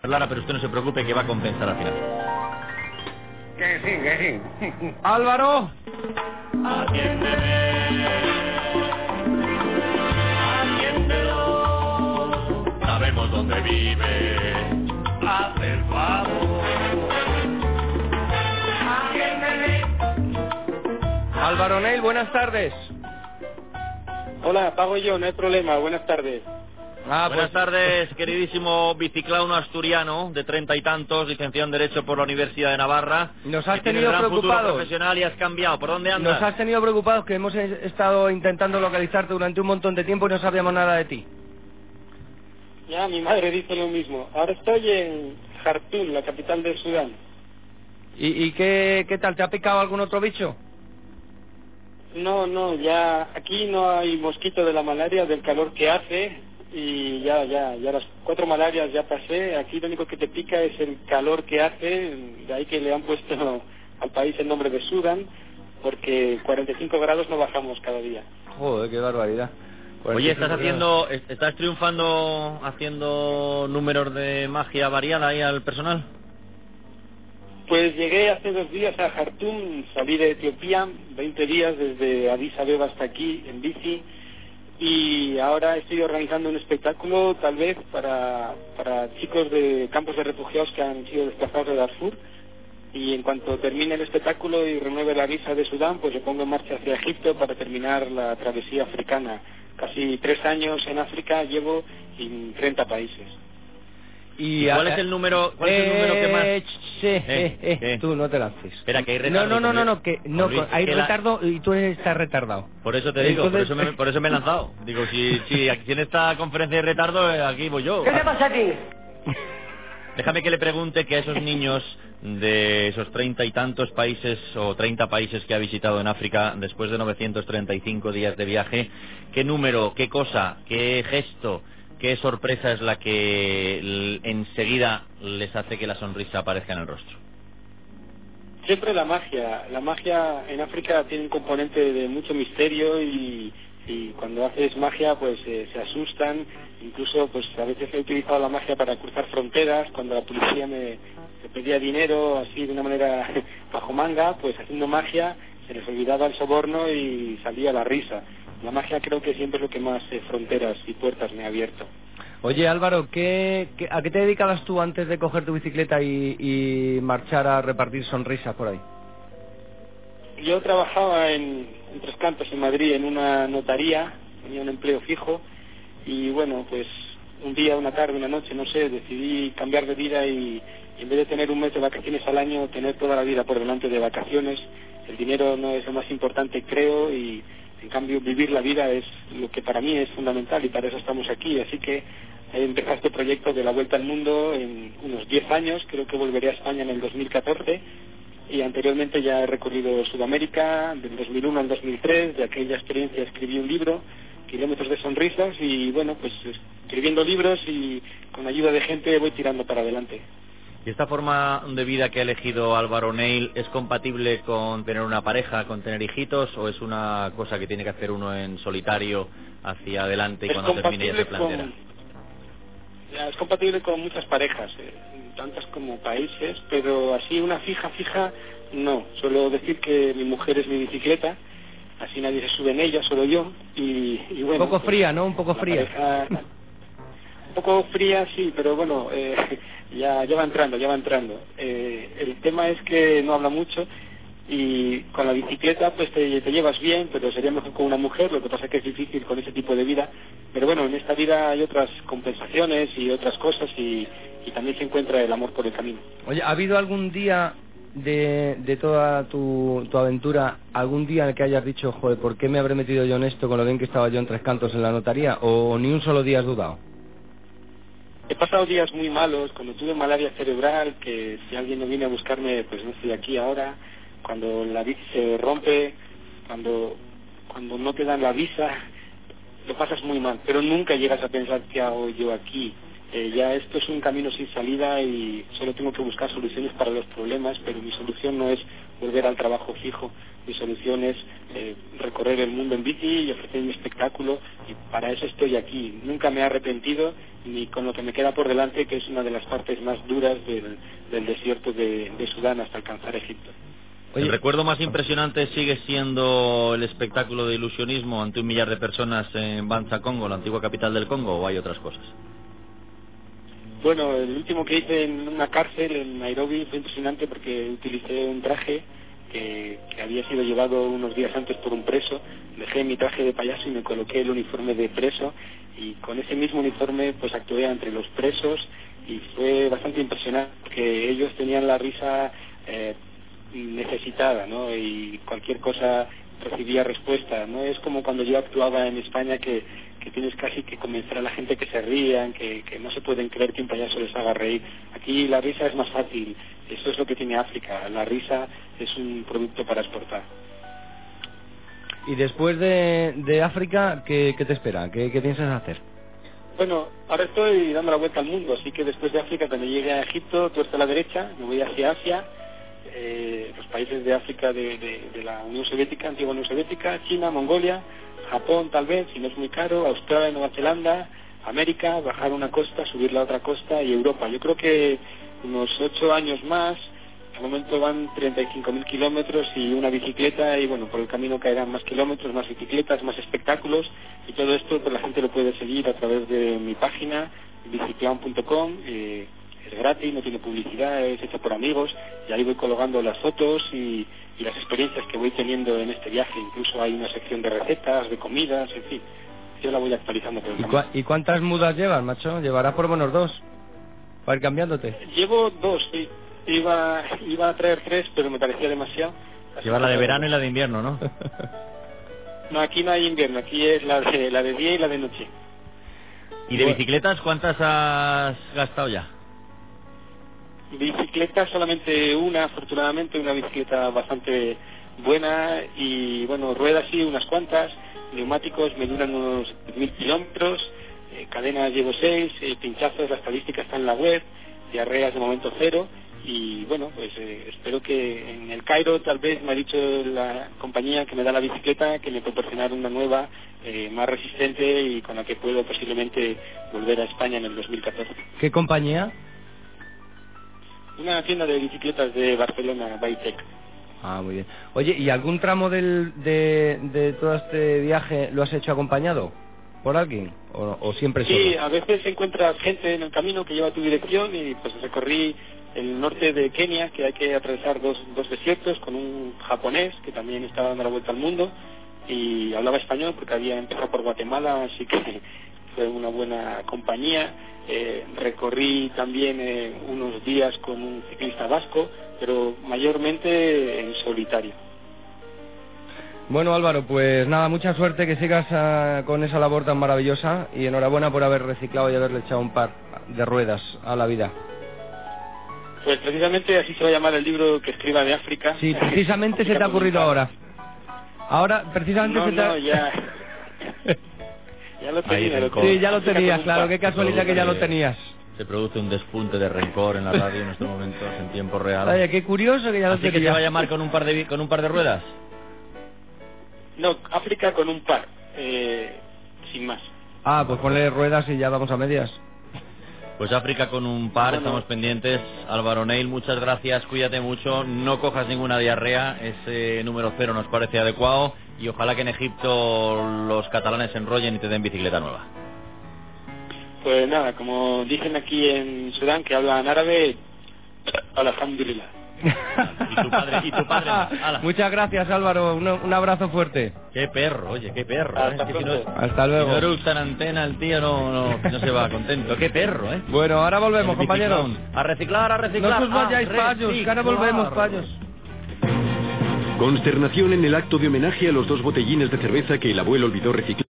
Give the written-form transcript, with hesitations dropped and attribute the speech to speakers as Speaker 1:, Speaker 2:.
Speaker 1: Lara, pero usted no se preocupe que va a compensar al final.
Speaker 2: Que sí.
Speaker 3: Álvaro.
Speaker 4: Atiéndelo, sabemos dónde vive, haz el favor. Atiéndeme.
Speaker 3: Álvaro Neil, buenas tardes.
Speaker 5: Hola, pago yo, no hay problema, buenas tardes.
Speaker 1: Buenas tardes, queridísimo biciclauno asturiano de 30 y tantos, licenciado en Derecho por la Universidad de Navarra.
Speaker 3: Nos has
Speaker 1: que tiene
Speaker 3: tenido
Speaker 1: gran futuro
Speaker 3: preocupados.
Speaker 1: profesional y has cambiado. ¿Por dónde andas?
Speaker 3: Nos has tenido preocupados, que hemos estado intentando localizarte durante un montón de tiempo y no sabíamos nada de ti.
Speaker 5: Ya, mi madre dice lo mismo. Ahora estoy en Jartum, la capital de Sudán.
Speaker 3: ¿Y qué tal? ¿Te ha picado algún otro bicho?
Speaker 5: No, ya aquí no hay mosquito de la malaria, del calor que hace, y ya las 4 malarias ya pasé. Aquí lo único que te pica es el calor que hace, de ahí que le han puesto al país el nombre de Sudán, porque 45 grados no bajamos cada día.
Speaker 3: Joder, qué barbaridad.
Speaker 1: Oye, ¿estás triunfando haciendo números de magia variada ahí al personal?
Speaker 5: Pues llegué hace 2 días a Jartum, salí de Etiopía, 20 días desde Addis Abeba hasta aquí en bici, y ahora estoy organizando un espectáculo tal vez para chicos de campos de refugiados que han sido desplazados de Darfur, y en cuanto termine el espectáculo y renueve la visa de Sudán, pues me pongo en marcha hacia Egipto para terminar la travesía africana. Casi 3 años en África llevo en 30 países.
Speaker 1: ¿Y cuál es el número que más?
Speaker 3: Tú no te lances.
Speaker 1: Espera, que hay retardo.
Speaker 3: No, hay retardo y tú estás retardado.
Speaker 1: Por eso te digo, entonces... por eso me he lanzado. Digo, si aquí en esta conferencia hay retardo, aquí voy yo.
Speaker 2: ¿Qué te pasa a ti?
Speaker 1: Déjame que le pregunte que a esos niños de esos 30 y tantos países o 30 países que ha visitado en África después de 935 días de viaje, ¿qué número, qué cosa, qué gesto, qué sorpresa es la que enseguida les hace que la sonrisa aparezca en el rostro?
Speaker 5: Siempre la magia. La magia en África tiene un componente de mucho misterio y cuando haces magia pues se asustan. Incluso pues a veces he utilizado la magia para cruzar fronteras. Cuando la policía me pedía dinero así de una manera bajo manga, pues haciendo magia se les olvidaba el soborno y salía la risa. La magia creo que siempre es lo que más fronteras y puertas me ha abierto.
Speaker 3: Oye, Álvaro, ¿a qué te dedicabas tú antes de coger tu bicicleta y marchar a repartir sonrisas por ahí?
Speaker 5: Yo trabajaba en Tres Cantos, en Madrid, en una notaría, tenía un empleo fijo, y bueno, pues un día, una tarde, una noche, no sé, decidí cambiar de vida y en vez de tener un mes de vacaciones al año, tener toda la vida por delante de vacaciones. El dinero no es lo más importante, creo, y en cambio vivir la vida es lo que para mí es fundamental y para eso estamos aquí. Así que he empezado este proyecto de la Vuelta al Mundo en unos 10 años, creo que volveré a España en el 2014, y anteriormente ya he recorrido Sudamérica del 2001 al 2003. De aquella experiencia escribí un libro, Kilómetros de Sonrisas, y bueno, pues escribiendo libros y con ayuda de gente voy tirando para adelante.
Speaker 1: ¿Y esta forma de vida que ha elegido Álvaro Neil es compatible con tener una pareja, con tener hijitos, o es una cosa que tiene que hacer uno en solitario hacia adelante y cuando termine ya se planteará?
Speaker 5: Es compatible con muchas parejas, tantas como países, pero así una fija no. Suelo decir que mi mujer es mi bicicleta, así nadie se sube en ella, solo yo, y bueno...
Speaker 3: Un poco fría, ¿no? Un poco fría.
Speaker 5: Pareja, un poco fría, sí, pero bueno, ya va entrando. El tema es que no habla mucho y con la bicicleta pues te llevas bien, pero sería mejor con una mujer. Lo que pasa es que es difícil con ese tipo de vida, pero bueno, en esta vida hay otras compensaciones y otras cosas y también se encuentra el amor por el camino.
Speaker 3: Oye, ¿ha habido algún día de toda tu aventura, algún día en el que hayas dicho, joder, ¿por qué me habré metido yo en esto con lo bien que estaba yo en Tres Cantos en la notaría? ¿O ni un solo día has dudado?
Speaker 5: He pasado días muy malos, cuando tuve malaria cerebral, que si alguien no viene a buscarme, pues no estoy aquí ahora. Cuando la bici se rompe, cuando no te dan la visa, lo pasas muy mal, pero nunca llegas a pensar qué hago yo aquí. Ya esto es un camino sin salida y solo tengo que buscar soluciones para los problemas, pero mi solución no es volver al trabajo fijo. Mi solución es recorrer el mundo en bici y ofrecer un espectáculo, y para eso estoy aquí. Nunca me he arrepentido, ni con lo que me queda por delante, que es una de las partes más duras del desierto de Sudán hasta alcanzar Egipto.
Speaker 1: Oye, ¿el recuerdo más impresionante sigue siendo el espectáculo de ilusionismo ante 1 millar de personas en Banza, Congo, la antigua capital del Congo, o hay otras cosas?
Speaker 5: Bueno, el último que hice en una cárcel en Nairobi fue impresionante porque utilicé un traje que había sido llevado unos días antes por un preso. Dejé mi traje de payaso y me coloqué el uniforme de preso, y con ese mismo uniforme pues actué entre los presos, y fue bastante impresionante porque ellos tenían la risa necesitada, ¿no? Y cualquier cosa recibía respuesta. No es como cuando yo actuaba en España que tienes casi que convencer a la gente que se rían, que no se pueden creer que un payaso les haga reír. Aquí la risa es más fácil. Eso es lo que tiene África. La risa es un producto para exportar.
Speaker 3: Y después de África, ¿qué te espera? ¿Qué piensas hacer?
Speaker 5: Bueno, ahora estoy dando la vuelta al mundo, así que después de África, cuando llegue a Egipto, tuerzo a la derecha, me voy hacia Asia, los países de África de la Unión Soviética, antigua Unión Soviética, China, Mongolia, Japón tal vez, si no es muy caro, Australia, Nueva Zelanda, América, bajar una costa, subir la otra costa, y Europa. Yo creo que unos 8 años más. Al momento van 35.000 kilómetros y una bicicleta, y bueno, por el camino caerán más kilómetros, más bicicletas, más espectáculos, y todo esto pues la gente lo puede seguir a través de mi página biciclown.com. Es gratis, no tiene publicidad, es hecho por amigos, y ahí voy colgando las fotos y las experiencias que voy teniendo en este viaje. Incluso hay una sección de recetas, de comidas, en fin, yo la voy actualizando por el camino.
Speaker 3: ¿Y cuántas mudas llevas, macho? Llevarás por menos 2 para ir cambiándote.
Speaker 5: Llevo 2, sí. Iba a traer 3, pero me parecía demasiado.
Speaker 1: Lleva la de verano y la de invierno, ¿no?
Speaker 5: No, aquí no hay invierno, aquí es la de día y la de noche.
Speaker 1: ¿Y de bicicletas cuántas has gastado ya?
Speaker 5: Bicicleta solamente una, afortunadamente, una bicicleta bastante buena, y bueno, ruedas sí, unas cuantas, neumáticos me duran unos 1000 kilómetros, cadenas llevo 6, pinchazos, la estadística está en la web, diarreas de momento 0. Y bueno, pues espero que en el Cairo, tal vez me ha dicho la compañía que me da la bicicleta que me proporcionará una nueva, más resistente, y con la que puedo posiblemente volver a España en el 2014.
Speaker 3: ¿Qué compañía?
Speaker 5: Una tienda de bicicletas de Barcelona, Bike.
Speaker 3: Ah, muy bien. Oye, ¿y algún tramo de todo este viaje lo has hecho acompañado por alguien? ¿O siempre solo?
Speaker 5: Sí, a veces encuentras gente en el camino que lleva tu dirección, y pues recorrí el norte de Kenia, que hay que atravesar dos desiertos, con un japonés que también estaba dando la vuelta al mundo y hablaba español porque había empezado por Guatemala, así que fue una buena compañía. Recorrí también unos días con un ciclista vasco, pero mayormente en solitario.
Speaker 3: Bueno, Álvaro, pues nada, mucha suerte, que sigas con esa labor tan maravillosa, y enhorabuena por haber reciclado y haberle echado un par de ruedas a la vida.
Speaker 5: Pues precisamente así se va a llamar el libro que escriba de África.
Speaker 3: Sí, precisamente se te ha ocurrido ahora. Ahora, precisamente
Speaker 5: no,
Speaker 3: se te ha...
Speaker 5: No, ya... ya lo tenía.
Speaker 3: Sí, ya lo tenías, claro, qué casualidad que ya lo tenías.
Speaker 1: Se produce un despunte de rencor en la radio en estos momentos, en tiempo real.
Speaker 3: Oye, qué curioso que ya lo tenías.
Speaker 1: ¿Así que se va a llamar con un par de ruedas?
Speaker 5: No, África con un par, sin más.
Speaker 3: Ah, pues ponle ruedas y ya vamos a medias.
Speaker 1: Pues África con un par, estamos pendientes. Álvaro Neil, muchas gracias, cuídate mucho, no cojas ninguna diarrea, ese número 0 nos parece adecuado, y ojalá que en Egipto los catalanes se enrollen y te den bicicleta nueva.
Speaker 5: Pues nada, como dicen aquí en Sudán, que hablan árabe, alhamdulillah.
Speaker 1: Y tu padre más.
Speaker 3: Muchas gracias, Álvaro, un abrazo fuerte.
Speaker 1: Qué perro, oye, qué perro.
Speaker 5: Hasta
Speaker 3: Hasta luego.
Speaker 1: Si no eructa en antena, el tío no se va contento. Qué perro,
Speaker 3: Bueno, ahora volvemos, compañeros.
Speaker 1: A reciclar.
Speaker 3: No os vayáis, payos, que ahora volvemos, payos.
Speaker 2: Consternación en el acto de homenaje a los 2 botellines de cerveza que el abuelo olvidó reciclar.